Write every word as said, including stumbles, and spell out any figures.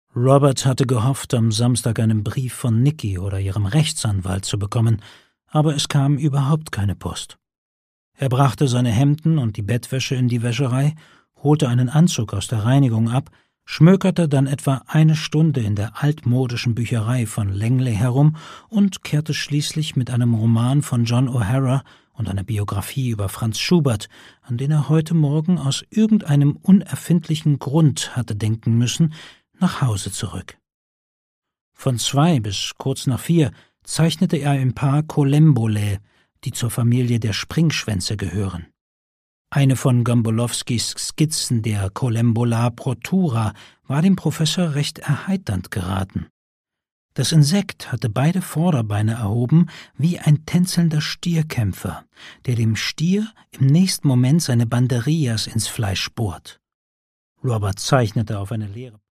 Robert hatte gehofft, am Samstag einen Brief von Nicky oder ihrem Rechtsanwalt zu bekommen, aber es kam überhaupt keine Post. Er brachte seine Hemden und die Bettwäsche in die Wäscherei, holte einen Anzug aus der Reinigung ab, schmökerte dann etwa eine Stunde in der altmodischen Bücherei von Langley herum und kehrte schließlich mit einem Roman von John O'Hara und einer Biografie über Franz Schubert, an den er heute Morgen aus irgendeinem unerfindlichen Grund hatte denken müssen, nach Hause zurück. Von zwei bis kurz nach vier zeichnete er ein paar Colembolae, die zur Familie der Springschwänze gehören. Eine von Gombolowskis Skizzen der Colembola protura war dem Professor recht erheiternd geraten. Das Insekt hatte beide Vorderbeine erhoben wie ein tänzelnder Stierkämpfer, der dem Stier im nächsten Moment seine Banderillas ins Fleisch bohrt. Robert zeichnete auf eine leere